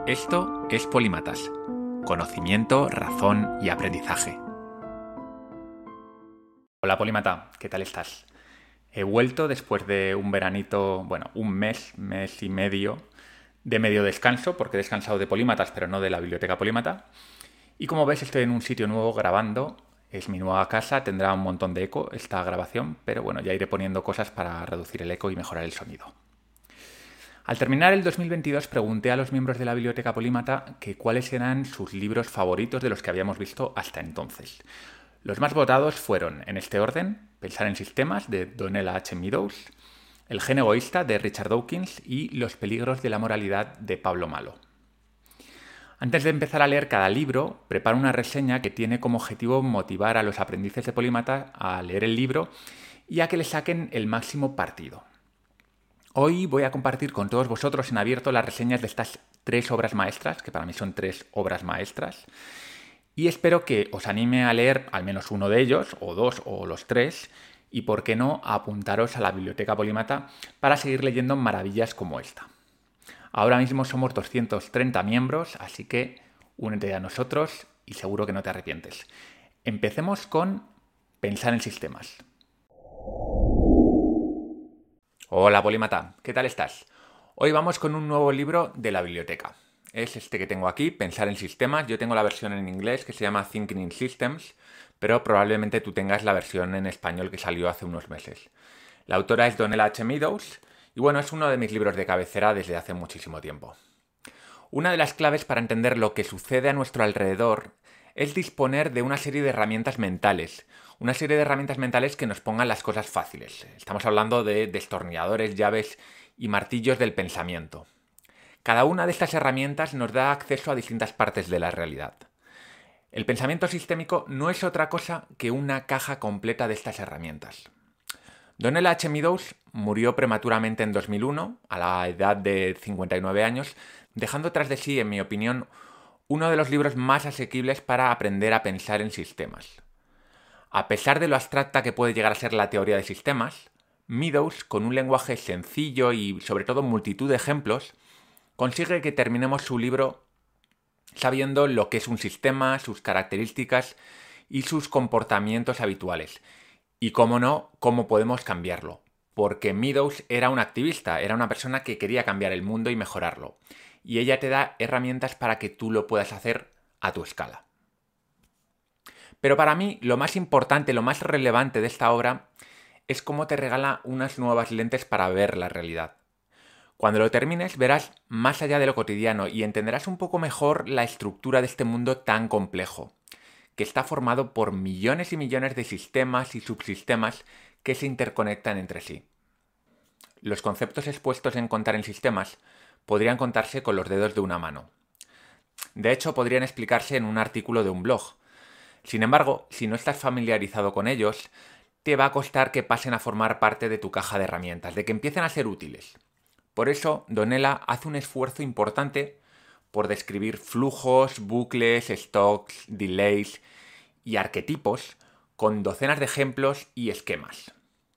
Esto es Polímatas, conocimiento, razón y aprendizaje. Hola Polímata, ¿qué tal estás? He vuelto después de un veranito, un mes y medio de medio descanso, porque he descansado de Polímatas, pero no de la biblioteca Polímata. Y como ves, estoy en un sitio nuevo grabando, es mi nueva casa, tendrá un montón de eco esta grabación, pero bueno, ya iré poniendo cosas para reducir el eco y mejorar el sonido. Al terminar el 2022 pregunté a los miembros de la Biblioteca Polímata que cuáles eran sus libros favoritos de los que habíamos visto hasta entonces. Los más votados fueron, en este orden, Pensar en sistemas, de Donella H. Meadows, El gen egoísta, de Richard Dawkins, y Los peligros de la moralidad, de Pablo Malo. Antes de empezar a leer cada libro, preparo una reseña que tiene como objetivo motivar a los aprendices de Polímata a leer el libro y a que le saquen el máximo partido. Hoy voy a compartir con todos vosotros en abierto las reseñas de estas 3 obras maestras, que para mí son 3 obras maestras, y espero que os anime a leer al menos uno de ellos, o 2, o los 3, y por qué no, a apuntaros a la Biblioteca Polímata para seguir leyendo maravillas como esta. Ahora mismo somos 230 miembros, así que únete a nosotros y seguro que no te arrepientes. Empecemos con Pensar en sistemas. Hola Polímata, ¿qué tal estás? Hoy vamos con un nuevo libro de la biblioteca. Es este que tengo aquí, Pensar en sistemas. Yo tengo la versión en inglés que se llama Thinking in Systems, pero probablemente tú tengas la versión en español que salió hace unos meses. La autora es Donella H. Meadows y es uno de mis libros de cabecera desde hace muchísimo tiempo. Una de las claves para entender lo que sucede a nuestro alrededor es disponer de una serie de herramientas mentales. Una serie de herramientas mentales que nos pongan las cosas fáciles. Estamos hablando de destornilladores, llaves y martillos del pensamiento. Cada una de estas herramientas nos da acceso a distintas partes de la realidad. El pensamiento sistémico no es otra cosa que una caja completa de estas herramientas. Donella H. Meadows murió prematuramente en 2001, a la edad de 59 años, dejando tras de sí, en mi opinión, uno de los libros más asequibles para aprender a pensar en sistemas. A pesar de lo abstracta que puede llegar a ser la teoría de sistemas, Meadows, con un lenguaje sencillo y sobre todo multitud de ejemplos, consigue que terminemos su libro sabiendo lo que es un sistema, sus características y sus comportamientos habituales. Y cómo no, cómo podemos cambiarlo. Porque Meadows era una activista, era una persona que quería cambiar el mundo y mejorarlo. Y ella te da herramientas para que tú lo puedas hacer a tu escala. Pero para mí, lo más importante, lo más relevante de esta obra es cómo te regala unas nuevas lentes para ver la realidad. Cuando lo termines, verás más allá de lo cotidiano y entenderás un poco mejor la estructura de este mundo tan complejo, que está formado por millones y millones de sistemas y subsistemas que se interconectan entre sí. Los conceptos expuestos en Contar en sistemas podrían contarse con los dedos de una mano. De hecho, podrían explicarse en un artículo de un blog. Sin embargo, si no estás familiarizado con ellos, te va a costar que pasen a formar parte de tu caja de herramientas, de que empiecen a ser útiles. Por eso, Donella hace un esfuerzo importante por describir flujos, bucles, stocks, delays y arquetipos con docenas de ejemplos y esquemas.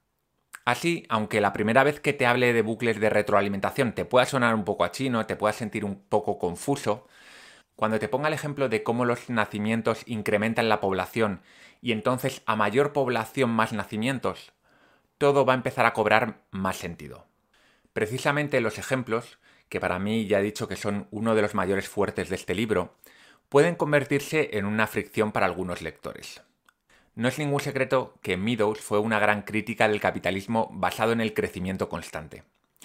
Así, aunque la primera vez que te hable de bucles de retroalimentación te pueda sonar un poco a chino, te puedas sentir un poco confuso, cuando te ponga el ejemplo de cómo los nacimientos incrementan la población y entonces a mayor población más nacimientos, todo va a empezar a cobrar más sentido. Precisamente los ejemplos, que para mí ya he dicho que son uno de los mayores fuertes de este libro, pueden convertirse en una fricción para algunos lectores. No es ningún secreto que Meadows fue una gran crítica del capitalismo basado en el crecimiento constante.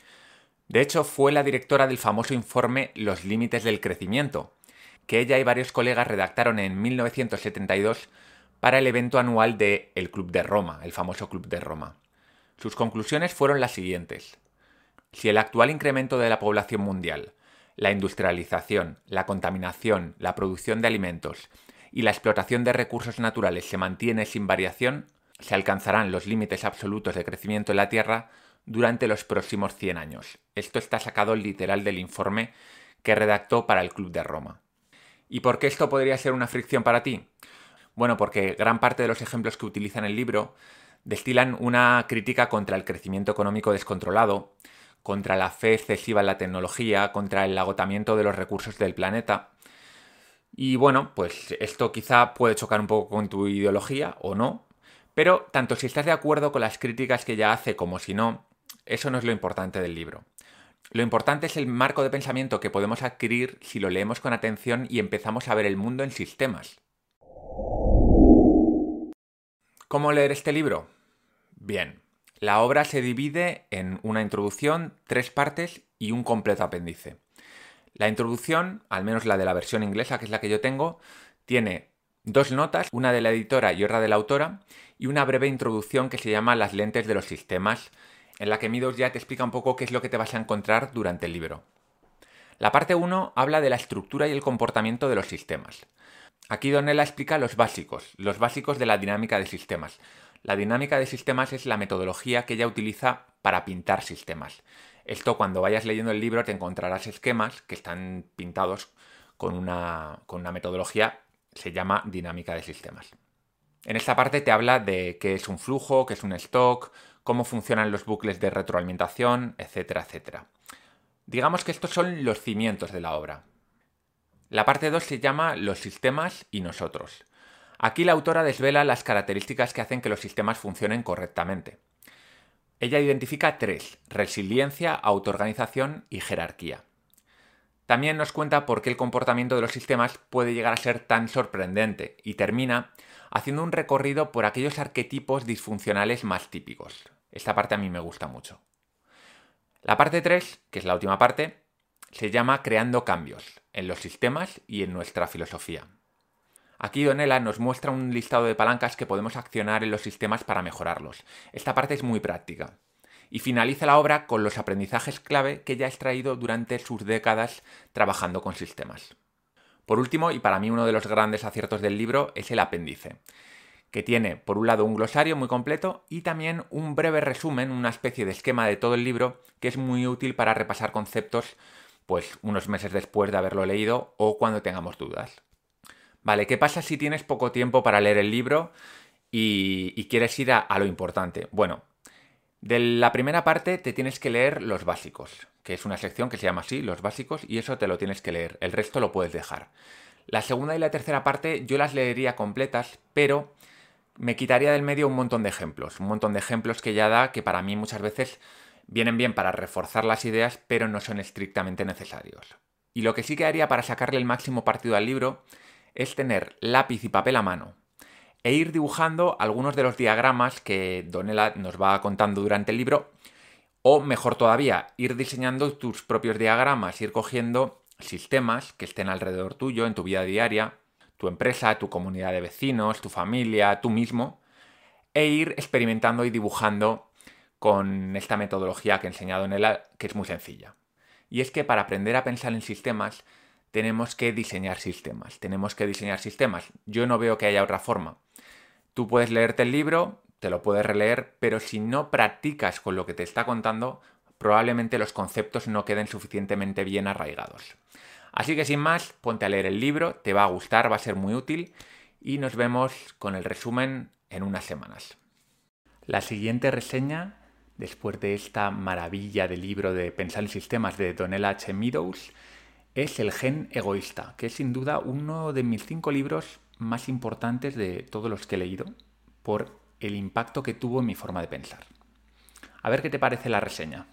De hecho, fue la directora del famoso informe Los límites del crecimiento, que ella y varios colegas redactaron en 1972 para el evento anual de el Club de Roma, el famoso Club de Roma. Sus conclusiones fueron las siguientes. Si el actual incremento de la población mundial, la industrialización, la contaminación, la producción de alimentos y la explotación de recursos naturales se mantiene sin variación, se alcanzarán los límites absolutos de crecimiento en la Tierra durante los próximos 100 años. Esto está sacado literal del informe que redactó para el Club de Roma. ¿Y por qué esto podría ser una fricción para ti? Bueno, porque gran parte de los ejemplos que utiliza en el libro destilan una crítica contra el crecimiento económico descontrolado, contra la fe excesiva en la tecnología, contra el agotamiento de los recursos del planeta. Y bueno, pues esto quizá puede chocar un poco con tu ideología o no, pero tanto si estás de acuerdo con las críticas que ella hace como si no, eso no es lo importante del libro. Lo importante es el marco de pensamiento que podemos adquirir si lo leemos con atención y empezamos a ver el mundo en sistemas. ¿Cómo leer este libro? Bien, la obra se divide en una introducción, 3 partes y un completo apéndice. La introducción, al menos la de la versión inglesa, que es la que yo tengo, tiene 2 notas, una de la editora y otra de la autora, y una breve introducción que se llama Las lentes de los sistemas, en la que Meadows ya te explica un poco qué es lo que te vas a encontrar durante el libro. La parte 1 habla de la estructura y el comportamiento de los sistemas. Aquí Donella explica los básicos de la dinámica de sistemas. La dinámica de sistemas es la metodología que ella utiliza para pintar sistemas. Esto, cuando vayas leyendo el libro, te encontrarás esquemas que están pintados con una metodología, se llama dinámica de sistemas. En esta parte te habla de qué es un flujo, qué es un stock, cómo funcionan los bucles de retroalimentación, etcétera, etcétera. Digamos que estos son los cimientos de la obra. La parte 2 se llama Los sistemas y nosotros. Aquí la autora desvela las características que hacen que los sistemas funcionen correctamente. Ella identifica 3: resiliencia, autoorganización y jerarquía. También nos cuenta por qué el comportamiento de los sistemas puede llegar a ser tan sorprendente y termina haciendo un recorrido por aquellos arquetipos disfuncionales más típicos. Esta parte a mí me gusta mucho. La parte 3, que es la última parte, se llama Creando cambios en los sistemas y en nuestra filosofía. Aquí Donella nos muestra un listado de palancas que podemos accionar en los sistemas para mejorarlos. Esta parte es muy práctica. Y finaliza la obra con los aprendizajes clave que ella ha extraído durante sus décadas trabajando con sistemas. Por último, y para mí uno de los grandes aciertos del libro, es el apéndice, que tiene por un lado un glosario muy completo y también un breve resumen, una especie de esquema de todo el libro, que es muy útil para repasar conceptos pues unos meses después de haberlo leído o cuando tengamos dudas. Vale, ¿qué pasa si tienes poco tiempo para leer el libro y quieres ir a lo importante? Bueno, de la primera parte te tienes que leer los básicos, que es una sección que se llama así, los básicos, y eso te lo tienes que leer, el resto lo puedes dejar. La segunda y la tercera parte yo las leería completas, pero me quitaría del medio un montón de ejemplos que ella da que para mí muchas veces vienen bien para reforzar las ideas, pero no son estrictamente necesarios. Y lo que sí que haría para sacarle el máximo partido al libro es tener lápiz y papel a mano e ir dibujando algunos de los diagramas que Donella nos va contando durante el libro, o mejor todavía, ir diseñando tus propios diagramas, ir cogiendo sistemas que estén alrededor tuyo en tu vida diaria, tu empresa, tu comunidad de vecinos, tu familia, tú mismo, e ir experimentando y dibujando con esta metodología que he enseñado en Donella, que es muy sencilla. Y es que para aprender a pensar en sistemas tenemos que diseñar sistemas. Yo no veo que haya otra forma. Tú puedes leerte el libro, te lo puedes releer, pero si no practicas con lo que te está contando, probablemente los conceptos no queden suficientemente bien arraigados. Así que sin más, ponte a leer el libro, te va a gustar, va a ser muy útil y nos vemos con el resumen en unas semanas. La siguiente reseña, después de esta maravilla de libro de Pensar en Sistemas de Donella H. Meadows, es El gen egoísta, que es sin duda uno de mis 5 libros más importantes de todos los que he leído por el impacto que tuvo en mi forma de pensar. A ver qué te parece la reseña.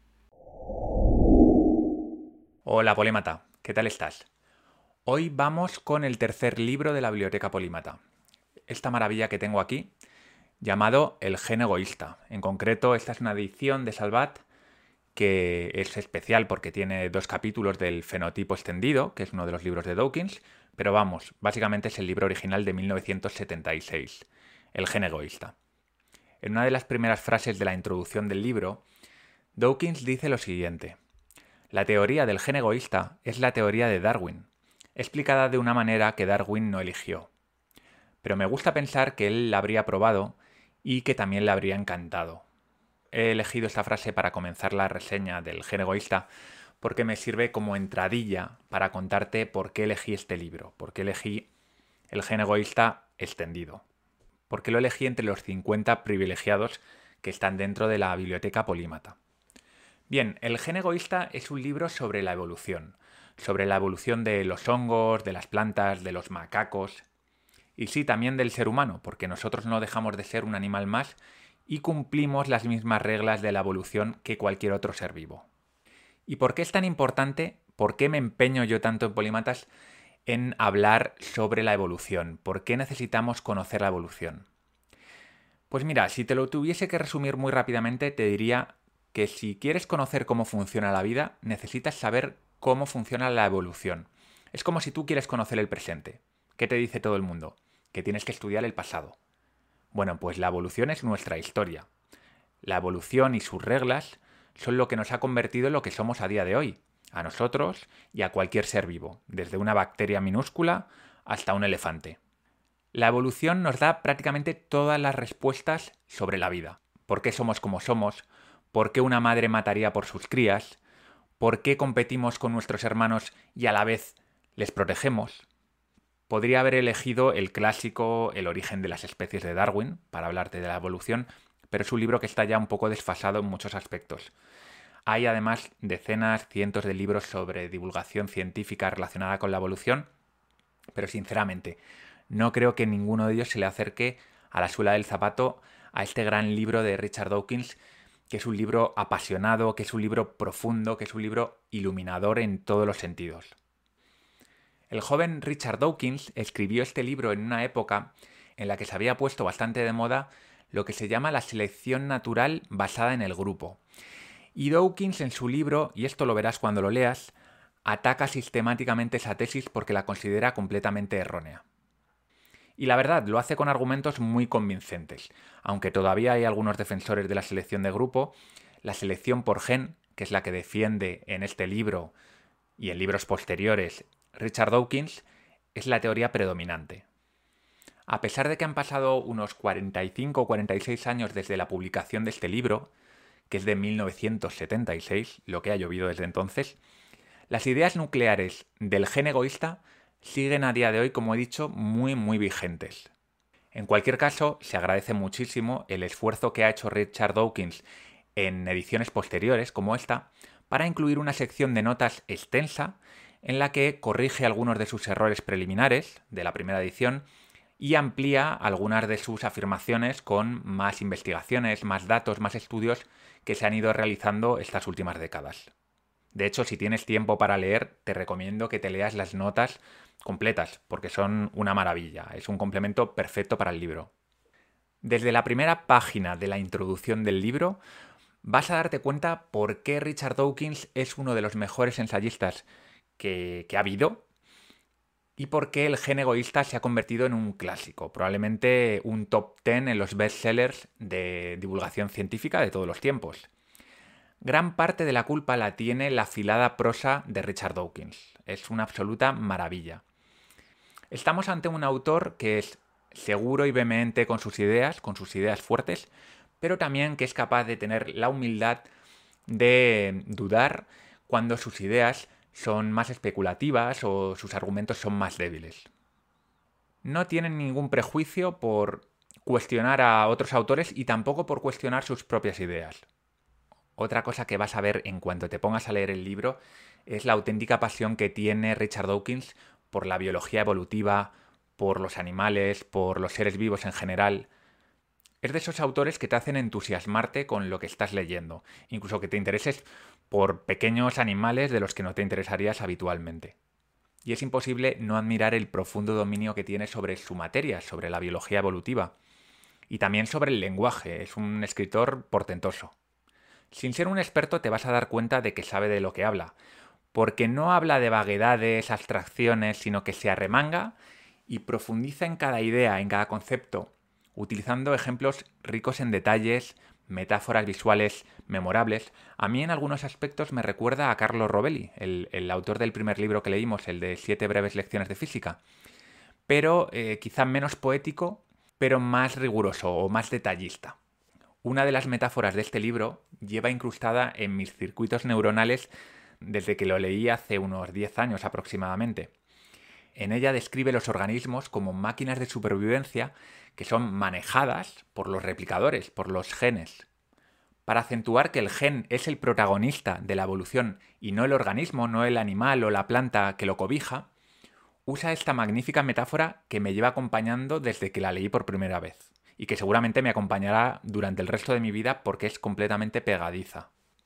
Hola Polímata, ¿qué tal estás? Hoy vamos con el tercer libro de la Biblioteca Polímata. Esta maravilla que tengo aquí, llamado El gen egoísta. En concreto, esta es una edición de Salvat que es especial porque tiene 2 capítulos del fenotipo extendido, que es uno de los libros de Dawkins, pero vamos, básicamente es el libro original de 1976, El gen egoísta. En una de las primeras frases de la introducción del libro, Dawkins dice lo siguiente: la teoría del gen egoísta es la teoría de Darwin, explicada de una manera que Darwin no eligió. Pero me gusta pensar que él la habría probado y que también le habría encantado. He elegido esta frase para comenzar la reseña del gen egoísta porque me sirve como entradilla para contarte por qué elegí este libro, por qué elegí El gen egoísta extendido, por qué lo elegí entre los 50 privilegiados que están dentro de la Biblioteca Polímata. Bien, El gen egoísta es un libro sobre la evolución de los hongos, de las plantas, de los macacos y sí, también del ser humano, porque nosotros no dejamos de ser un animal más y cumplimos las mismas reglas de la evolución que cualquier otro ser vivo. ¿Y por qué es tan importante? ¿Por qué me empeño yo tanto en Polímatas en hablar sobre la evolución? ¿Por qué necesitamos conocer la evolución? Pues mira, si te lo tuviese que resumir muy rápidamente, te diría que si quieres conocer cómo funciona la vida, necesitas saber cómo funciona la evolución. Es como si tú quieres conocer el presente. ¿Qué te dice todo el mundo? Que tienes que estudiar el pasado. Bueno, pues la evolución es nuestra historia. La evolución y sus reglas son lo que nos ha convertido en lo que somos a día de hoy, a nosotros y a cualquier ser vivo, desde una bacteria minúscula hasta un elefante. La evolución nos da prácticamente todas las respuestas sobre la vida. ¿Por qué somos como somos? ¿Por qué una madre mataría por sus crías? ¿Por qué competimos con nuestros hermanos y a la vez les protegemos? Podría haber elegido el clásico El origen de las especies de Darwin para hablarte de la evolución, pero es un libro que está ya un poco desfasado en muchos aspectos. Hay además decenas, cientos de libros sobre divulgación científica relacionada con la evolución, pero sinceramente, no creo que ninguno de ellos se le acerque a la suela del zapato a este gran libro de Richard Dawkins, que es un libro apasionado, que es un libro profundo, que es un libro iluminador en todos los sentidos. El joven Richard Dawkins escribió este libro en una época en la que se había puesto bastante de moda lo que se llama la selección natural basada en el grupo. Y Dawkins en su libro, y esto lo verás cuando lo leas, ataca sistemáticamente esa tesis porque la considera completamente errónea. Y la verdad, lo hace con argumentos muy convincentes. Aunque todavía hay algunos defensores de la selección de grupo, la selección por gen, que es la que defiende en este libro y en libros posteriores Richard Dawkins, es la teoría predominante. A pesar de que han pasado unos 45 o 46 años desde la publicación de este libro, que es de 1976, lo que ha llovido desde entonces, las ideas nucleares del gen egoísta siguen a día de hoy, como he dicho, muy vigentes. En cualquier caso, se agradece muchísimo el esfuerzo que ha hecho Richard Dawkins en ediciones posteriores, como esta, para incluir una sección de notas extensa en la que corrige algunos de sus errores preliminares de la primera edición y amplía algunas de sus afirmaciones con más investigaciones, más datos, más estudios que se han ido realizando estas últimas décadas. De hecho, si tienes tiempo para leer, te recomiendo que te leas las notas completas, porque son una maravilla. Es un complemento perfecto para el libro. Desde la primera página de la introducción del libro, vas a darte cuenta por qué Richard Dawkins es uno de los mejores ensayistas que ha habido y por qué el gen egoísta se ha convertido en un clásico, probablemente un top 10 en los bestsellers de divulgación científica de todos los tiempos. Gran parte de la culpa la tiene la afilada prosa de Richard Dawkins. Es una absoluta maravilla. Estamos ante un autor que es seguro y vehemente con sus ideas fuertes, pero también que es capaz de tener la humildad de dudar cuando sus ideas son más especulativas o sus argumentos son más débiles. No tienen ningún prejuicio por cuestionar a otros autores y tampoco por cuestionar sus propias ideas. Otra cosa que vas a ver en cuanto te pongas a leer el libro es la auténtica pasión que tiene Richard Dawkins por la biología evolutiva, por los animales, por los seres vivos en general. Es de esos autores que te hacen entusiasmarte con lo que estás leyendo, incluso que te intereses por pequeños animales de los que no te interesarías habitualmente. Y es imposible no admirar el profundo dominio que tiene sobre su materia, sobre la biología evolutiva. Y también sobre el lenguaje, es un escritor portentoso. Sin ser un experto te vas a dar cuenta de que sabe de lo que habla, porque no habla de vaguedades, abstracciones, sino que se arremanga y profundiza en cada idea, en cada concepto, utilizando ejemplos ricos en detalles, metáforas visuales memorables. A mí en algunos aspectos me recuerda a Carlo Rovelli, el autor del primer libro que leímos, el de 7 breves lecciones de física, pero quizá menos poético, pero más riguroso o más detallista. Una de las metáforas de este libro lleva incrustada en mis circuitos neuronales desde que lo leí hace unos 10 años aproximadamente. En ella describe los organismos como máquinas de supervivencia que son manejadas por los replicadores, por los genes. para acentuar que el gen es el protagonista de la evolución y no el organismo, no el animal o la planta que lo cobija, usa esta magnífica metáfora que me lleva acompañando desde que la leí por primera vez y que seguramente me acompañará durante el resto de mi vida porque es completamente pegadiza.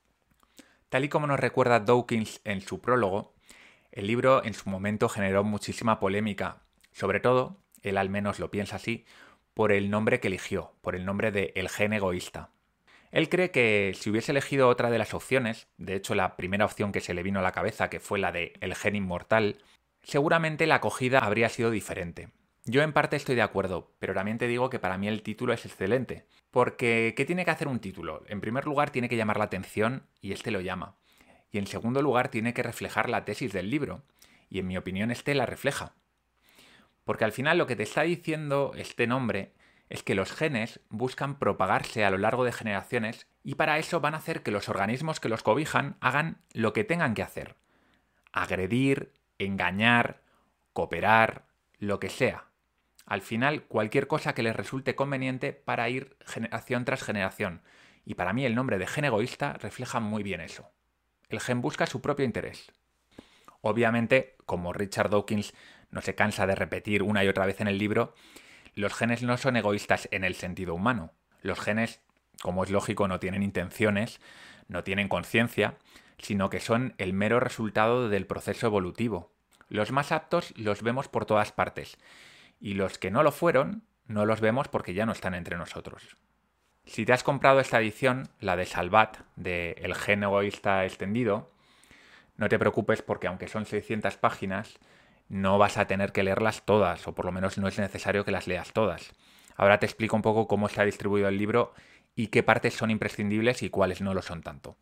Tal y como nos recuerda Dawkins en su prólogo, el libro en su momento generó muchísima polémica, sobre todo, él al menos lo piensa así, por el nombre que eligió, por el nombre de El gen egoísta. Él cree que si hubiese elegido otra de las opciones, de hecho la primera opción que se le vino a la cabeza, que fue la de El gen inmortal, seguramente la acogida habría sido diferente. Yo en parte estoy de acuerdo, pero también te digo que para mí el título es excelente. Porque, ¿qué tiene que hacer un título? En primer lugar, tiene que llamar la atención, y este lo llama. Y en segundo lugar, tiene que reflejar la tesis del libro, y en mi opinión este la refleja. Porque al final lo que te está diciendo este nombre es que los genes buscan propagarse a lo largo de generaciones y para eso van a hacer que los organismos que los cobijan hagan lo que tengan que hacer. Agredir, engañar, cooperar, lo que sea. Al final, cualquier cosa que les resulte conveniente para ir generación tras generación. Y para mí el nombre de gen egoísta refleja muy bien eso. El gen busca su propio interés. Obviamente, como Richard Dawkins no se cansa de repetir una y otra vez en el libro, los genes no son egoístas en el sentido humano. Los genes, como es lógico, no tienen intenciones, no tienen conciencia, sino que son el mero resultado del proceso evolutivo. Los más aptos los vemos por todas partes, y los que no lo fueron, no los vemos porque ya no están entre nosotros. Si te has comprado esta edición, la de Salvat, de El gen egoísta extendido, no te preocupes porque aunque son 600 páginas, no vas a tener que leerlas todas, o por lo menos no es necesario que las leas todas. Ahora te explico un poco cómo está distribuido el libro y qué partes son imprescindibles y cuáles no lo son tanto.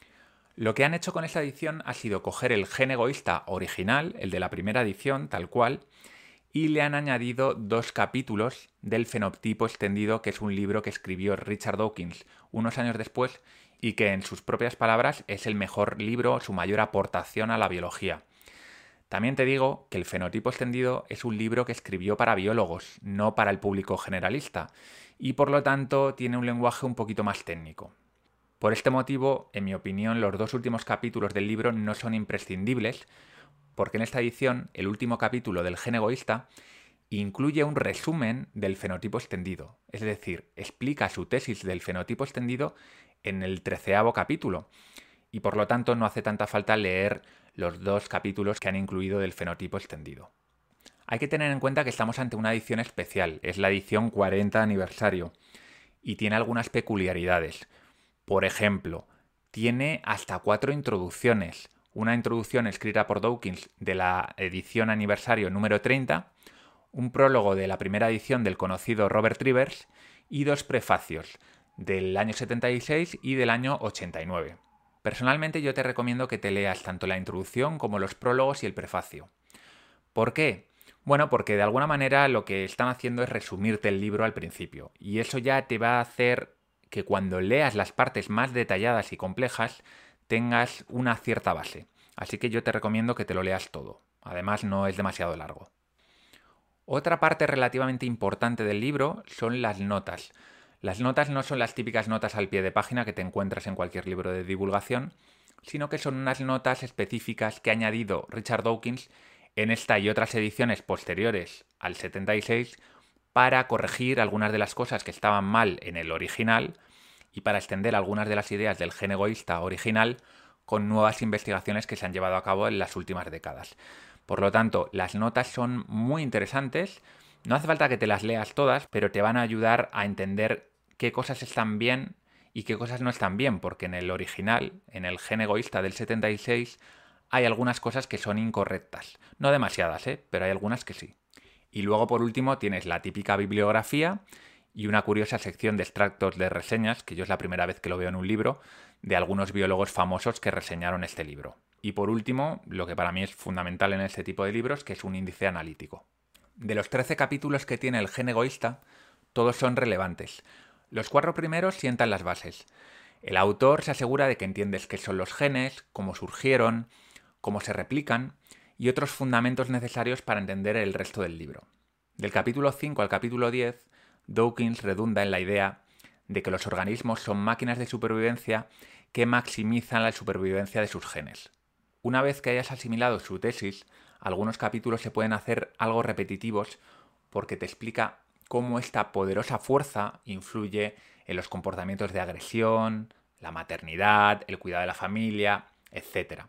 Lo que han hecho con esta edición ha sido coger el gen egoísta original, el de la primera edición, tal cual, y le han añadido 2 capítulos del fenotipo extendido, que es un libro que escribió Richard Dawkins unos años después y que en sus propias palabras es el mejor libro, su mayor aportación a la biología. También te digo que el fenotipo extendido es un libro que escribió para biólogos, no para el público generalista, y por lo tanto tiene un lenguaje un poquito más técnico. Por este motivo, en mi opinión, los 2 últimos capítulos del libro no son imprescindibles, porque en esta edición, el último capítulo del gen egoísta incluye un resumen del fenotipo extendido, es decir, explica su tesis del fenotipo extendido en el 13º capítulo, y por lo tanto no hace tanta falta leer los 2 capítulos que han incluido del fenotipo extendido. Hay que tener en cuenta que estamos ante una edición especial, es la edición 40 aniversario, y tiene algunas peculiaridades. Por ejemplo, tiene hasta 4 introducciones. Una introducción escrita por Dawkins de la edición aniversario número 30, un prólogo de la primera edición del conocido Robert Rivers y 2 prefacios, del año 76 y del año 89. Personalmente yo te recomiendo que te leas tanto la introducción como los prólogos y el prefacio. ¿Por qué? Bueno, porque de alguna manera lo que están haciendo es resumirte el libro al principio, y eso ya te va a hacer que cuando leas las partes más detalladas y complejas tengas una cierta base. Así que yo te recomiendo que te lo leas todo. Además, no es demasiado largo. Otra parte relativamente importante del libro son las notas. Las notas no son las típicas notas al pie de página que te encuentras en cualquier libro de divulgación, sino que son unas notas específicas que ha añadido Richard Dawkins en esta y otras ediciones posteriores al 76 para corregir algunas de las cosas que estaban mal en el original y para extender algunas de las ideas del gen egoísta original con nuevas investigaciones que se han llevado a cabo en las últimas décadas. Por lo tanto, las notas son muy interesantes. No hace falta que te las leas todas, pero te van a ayudar a entender qué cosas están bien y qué cosas no están bien, porque en el original, en el gen egoísta del 76, hay algunas cosas que son incorrectas. No demasiadas, pero hay algunas que sí. Y luego, por último, tienes la típica bibliografía y una curiosa sección de extractos de reseñas, que yo es la primera vez que lo veo en un libro, de algunos biólogos famosos que reseñaron este libro. Y por último, lo que para mí es fundamental en este tipo de libros, que es un índice analítico. De los 13 capítulos que tiene el gen egoísta, todos son relevantes. Los 4 primeros sientan las bases. El autor se asegura de que entiendes qué son los genes, cómo surgieron, cómo se replican y otros fundamentos necesarios para entender el resto del libro. Del capítulo 5 al capítulo 10, Dawkins redunda en la idea de que los organismos son máquinas de supervivencia que maximizan la supervivencia de sus genes. Una vez que hayas asimilado su tesis, algunos capítulos se pueden hacer algo repetitivos porque te explica cómo esta poderosa fuerza influye en los comportamientos de agresión, la maternidad, el cuidado de la familia, etc.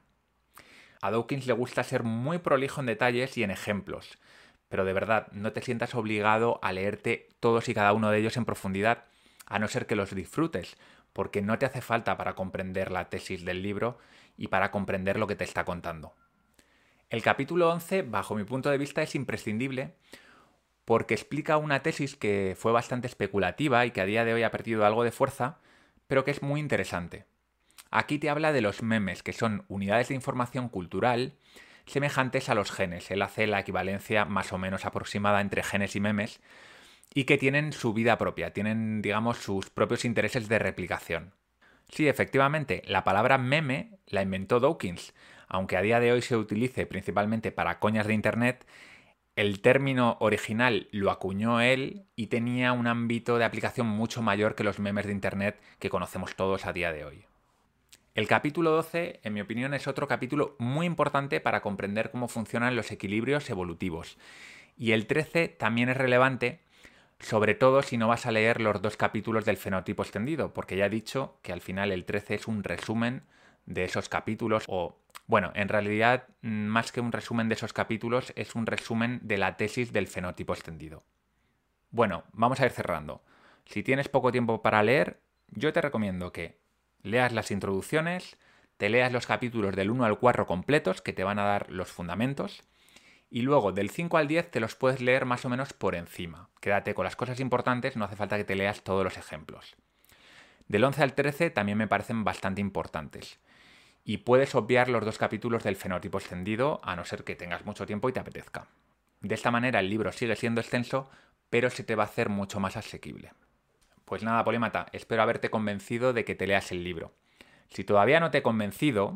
A Dawkins le gusta ser muy prolijo en detalles y en ejemplos, pero de verdad no te sientas obligado a leerte todos y cada uno de ellos en profundidad, a no ser que los disfrutes, porque no te hace falta para comprender la tesis del libro y para comprender lo que te está contando. El capítulo 11, bajo mi punto de vista, es imprescindible porque explica una tesis que fue bastante especulativa y que a día de hoy ha perdido algo de fuerza, pero que es muy interesante. Aquí te habla de los memes, que son unidades de información cultural semejantes a los genes. Él hace la equivalencia más o menos aproximada entre genes y memes y que tienen su vida propia, tienen, digamos, sus propios intereses de replicación. Sí, efectivamente, la palabra meme la inventó Dawkins, aunque a día de hoy se utilice principalmente para coñas de internet. El término original lo acuñó él y tenía un ámbito de aplicación mucho mayor que los memes de internet que conocemos todos a día de hoy. El capítulo 12, en mi opinión, es otro capítulo muy importante para comprender cómo funcionan los equilibrios evolutivos. Y el 13 también es relevante, sobre todo si no vas a leer los 2 capítulos del fenotipo extendido, porque ya he dicho que al final el 13 es un resumen de esos capítulos, o bueno, en realidad más que un resumen de esos capítulos, es un resumen de la tesis del fenotipo extendido. Bueno, vamos a ir cerrando. Si tienes poco tiempo para leer, yo te recomiendo que leas las introducciones, te leas los capítulos del 1 al 4 completos, que te van a dar los fundamentos, y luego del 5 al 10 te los puedes leer más o menos por encima. Quédate con las cosas importantes, no hace falta que te leas todos los ejemplos. Del 11 al 13 también me parecen bastante importantes. Y puedes obviar los 2 capítulos del fenotipo extendido, a no ser que tengas mucho tiempo y te apetezca. De esta manera el libro sigue siendo extenso, pero se te va a hacer mucho más asequible. Pues nada, polímata, espero haberte convencido de que te leas el libro. Si todavía no te he convencido,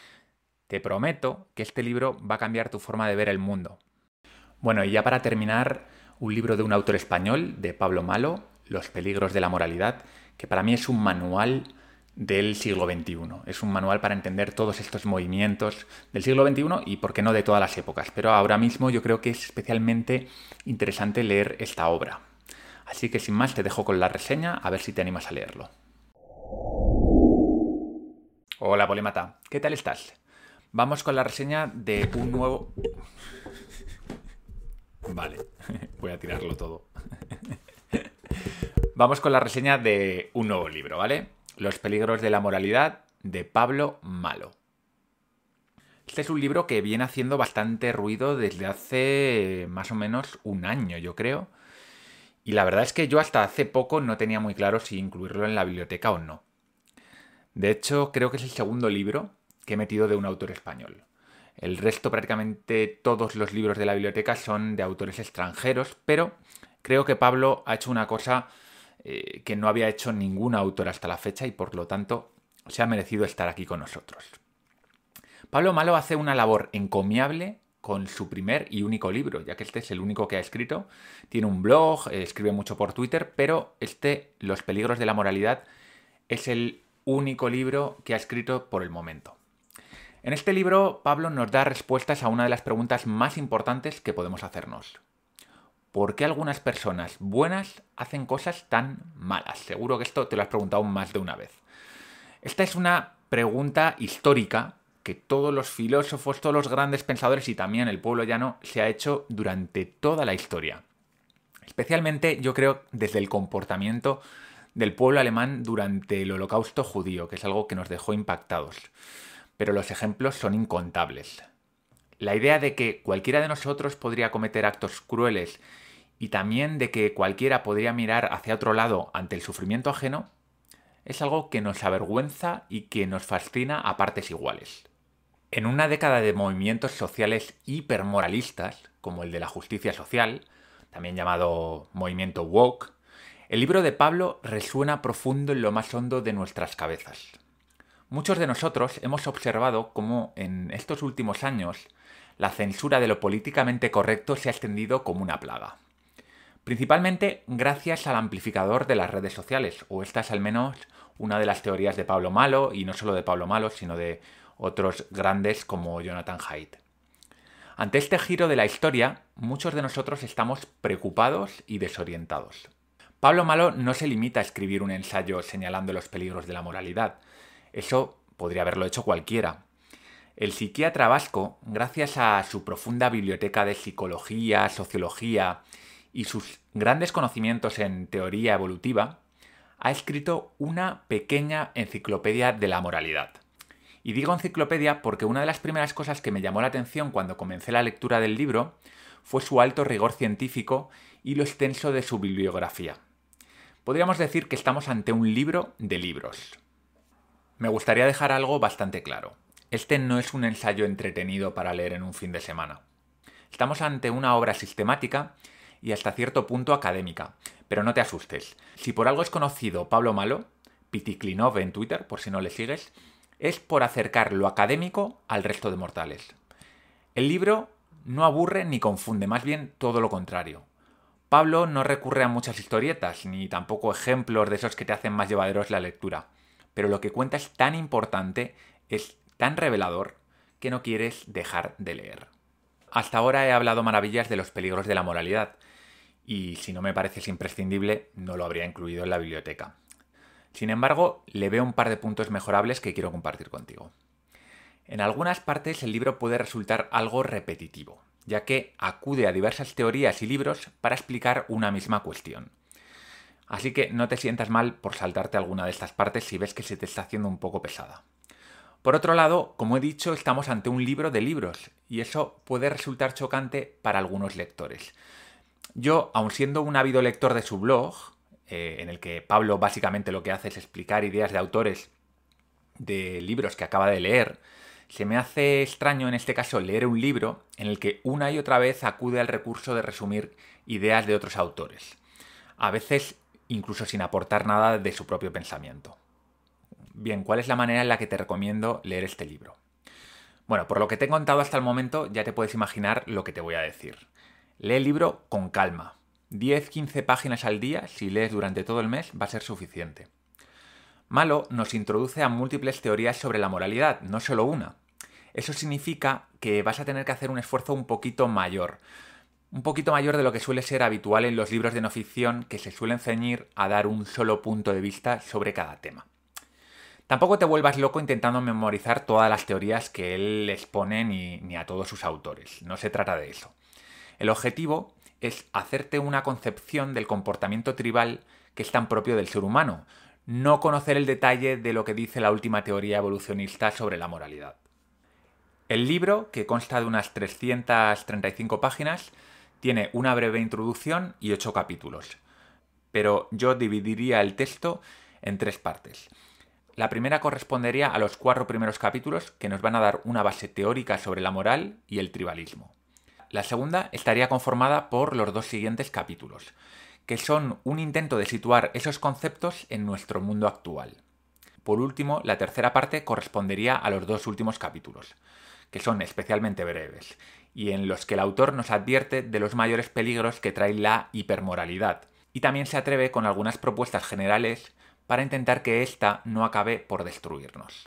te prometo que este libro va a cambiar tu forma de ver el mundo. Bueno, y ya para terminar, un libro de un autor español, de Pablo Malo, Los peligros de la moralidad, que para mí es un manual del siglo XXI. Es un manual para entender todos estos movimientos del siglo XXI y, por qué no, de todas las épocas. Pero ahora mismo yo creo que es especialmente interesante leer esta obra. Así que sin más te dejo con la reseña, a ver si te animas a leerlo. Hola, polímata, ¿qué tal estás? Vamos con la reseña de un nuevo... Vale, voy a tirarlo todo. Vamos con la reseña de un nuevo libro, ¿vale? Los peligros de la moralidad, de Pablo Malo. Este es un libro que viene haciendo bastante ruido desde hace más o menos un año, yo creo. Y la verdad es que yo hasta hace poco no tenía muy claro si incluirlo en la biblioteca o no. De hecho, creo que es el segundo libro que he metido de un autor español. El resto, prácticamente todos los libros de la biblioteca son de autores extranjeros, pero creo que Pablo ha hecho una cosa que no había hecho ningún autor hasta la fecha y por lo tanto se ha merecido estar aquí con nosotros. Pablo Malo hace una labor encomiable con su primer y único libro, ya que este es el único que ha escrito. Tiene un blog, escribe mucho por Twitter, pero Los peligros de la moralidad, es el único libro que ha escrito por el momento. En este libro, Pablo nos da respuestas a una de las preguntas más importantes que podemos hacernos. ¿Por qué algunas personas buenas hacen cosas tan malas? Seguro que esto te lo has preguntado más de una vez. Esta es una pregunta histórica que todos los filósofos, todos los grandes pensadores y también el pueblo llano se ha hecho durante toda la historia. Especialmente, yo creo, desde el comportamiento del pueblo alemán durante el Holocausto judío, que es algo que nos dejó impactados. Pero los ejemplos son incontables. La idea de que cualquiera de nosotros podría cometer actos crueles y también de que cualquiera podría mirar hacia otro lado ante el sufrimiento ajeno es algo que nos avergüenza y que nos fascina a partes iguales. En una década de movimientos sociales hipermoralistas, como el de la justicia social, también llamado movimiento woke, el libro de Pablo resuena profundo en lo más hondo de nuestras cabezas. Muchos de nosotros hemos observado cómo en estos últimos años la censura de lo políticamente correcto se ha extendido como una plaga. Principalmente gracias al amplificador de las redes sociales, o esta es al menos una de las teorías de Pablo Malo, y no solo de Pablo Malo, sino de otros grandes como Jonathan Haidt. Ante este giro de la historia, muchos de nosotros estamos preocupados y desorientados. Pablo Malo no se limita a escribir un ensayo señalando los peligros de la moralidad. Eso podría haberlo hecho cualquiera. El psiquiatra vasco, gracias a su profunda biblioteca de psicología, sociología y sus grandes conocimientos en teoría evolutiva, ha escrito una pequeña enciclopedia de la moralidad. Y digo enciclopedia porque una de las primeras cosas que me llamó la atención cuando comencé la lectura del libro fue su alto rigor científico y lo extenso de su bibliografía. Podríamos decir que estamos ante un libro de libros. Me gustaría dejar algo bastante claro. Este no es un ensayo entretenido para leer en un fin de semana. Estamos ante una obra sistemática y hasta cierto punto académica. Pero no te asustes. Si por algo es conocido Pablo Malo, Pitiklinov en Twitter, por si no le sigues, es por acercar lo académico al resto de mortales. El libro no aburre ni confunde, más bien todo lo contrario. Pablo no recurre a muchas historietas, ni tampoco ejemplos de esos que te hacen más llevaderos la lectura. Pero lo que cuenta es tan importante, es tan revelador, que no quieres dejar de leer. Hasta ahora he hablado maravillas de los peligros de la moralidad, y si no me pareces imprescindible, no lo habría incluido en la biblioteca. Sin embargo, le veo un par de puntos mejorables que quiero compartir contigo. En algunas partes el libro puede resultar algo repetitivo, ya que acude a diversas teorías y libros para explicar una misma cuestión. Así que no te sientas mal por saltarte alguna de estas partes si ves que se te está haciendo un poco pesada. Por otro lado, como he dicho, estamos ante un libro de libros, y eso puede resultar chocante para algunos lectores. Yo, aun siendo un ávido lector de su blog, en el que Pablo básicamente lo que hace es explicar ideas de autores de libros que acaba de leer, se me hace extraño en este caso leer un libro en el que una y otra vez acude al recurso de resumir ideas de otros autores, a veces incluso sin aportar nada de su propio pensamiento. Bien, ¿cuál es la manera en la que te recomiendo leer este libro? Bueno, por lo que te he contado hasta el momento ya te puedes imaginar lo que te voy a decir. Lee el libro con calma. 10-15 páginas al día, si lees durante todo el mes, va a ser suficiente. Malo nos introduce a múltiples teorías sobre la moralidad, no solo una. Eso significa que vas a tener que hacer un esfuerzo un poquito mayor de lo que suele ser habitual en los libros de no ficción, que se suelen ceñir a dar un solo punto de vista sobre cada tema. Tampoco te vuelvas loco intentando memorizar todas las teorías que él expone ni a todos sus autores, no se trata de eso. El objetivo es hacerte una concepción del comportamiento tribal que es tan propio del ser humano, no conocer el detalle de lo que dice la última teoría evolucionista sobre la moralidad. El libro, que consta de unas 335 páginas, tiene una breve introducción y 8 capítulos, pero yo dividiría el texto en 3 partes. La primera correspondería a los 4 primeros capítulos, que nos van a dar una base teórica sobre la moral y el tribalismo. La segunda estaría conformada por los 2 siguientes capítulos, que son un intento de situar esos conceptos en nuestro mundo actual. Por último, la tercera parte correspondería a los 2 últimos capítulos, que son especialmente breves, y en los que el autor nos advierte de los mayores peligros que trae la hipermoralidad, y también se atreve con algunas propuestas generales para intentar que ésta no acabe por destruirnos.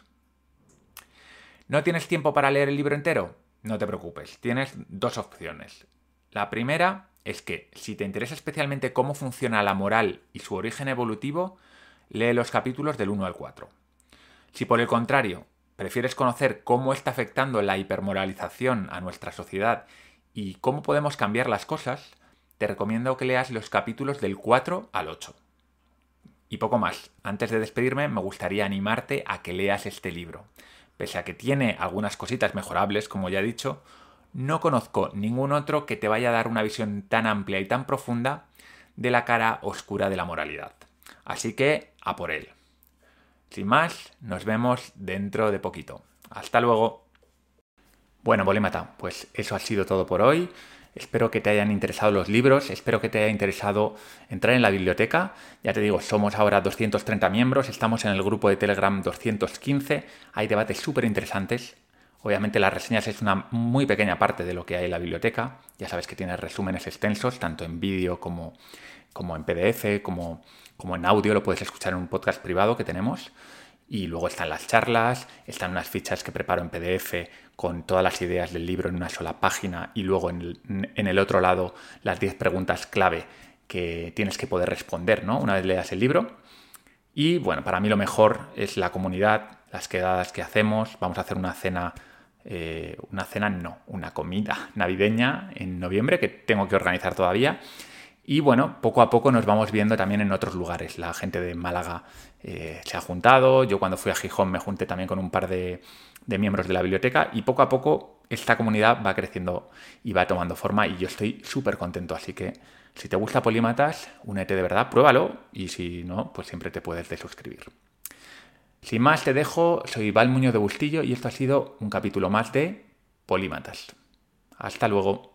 ¿No tienes tiempo para leer el libro entero? No te preocupes, tienes 2 opciones. La primera es que, si te interesa especialmente cómo funciona la moral y su origen evolutivo, lee los capítulos del 1 al 4. Si por el contrario, prefieres conocer cómo está afectando la hipermoralización a nuestra sociedad y cómo podemos cambiar las cosas, te recomiendo que leas los capítulos del 4 al 8. Y poco más. Antes de despedirme, me gustaría animarte a que leas este libro. Pese a que tiene algunas cositas mejorables, como ya he dicho, no conozco ningún otro que te vaya a dar una visión tan amplia y tan profunda de la cara oscura de la moralidad. Así que, a por él. Sin más, nos vemos dentro de poquito. ¡Hasta luego! Bueno, Polímata, pues eso ha sido todo por hoy. Espero que te hayan interesado los libros, espero que te haya interesado entrar en la biblioteca. Ya te digo, somos ahora 230 miembros, estamos en el grupo de Telegram 215, hay debates súper interesantes. Obviamente las reseñas es una muy pequeña parte de lo que hay en la biblioteca. Ya sabes que tiene resúmenes extensos, tanto en vídeo como en PDF, como en audio. Lo puedes escuchar en un podcast privado que tenemos. Y luego están las charlas, están unas fichas que preparo en PDF con todas las ideas del libro en una sola página y luego en el otro lado las 10 preguntas clave que tienes que poder responder, ¿no?, una vez leas el libro. Y bueno, para mí lo mejor es la comunidad, las quedadas que hacemos. Vamos a hacer una comida navideña en noviembre que tengo que organizar todavía. Y bueno, poco a poco nos vamos viendo también en otros lugares. La gente de Málaga se ha juntado. Yo cuando fui a Gijón me junté también con un par de miembros de la biblioteca y poco a poco esta comunidad va creciendo y va tomando forma y yo estoy súper contento. Así que si te gusta Polímatas, únete de verdad, pruébalo y si no, pues siempre te puedes desuscribir. Sin más te dejo, soy Val Muñoz de Bustillo y esto ha sido un capítulo más de Polímatas. Hasta luego.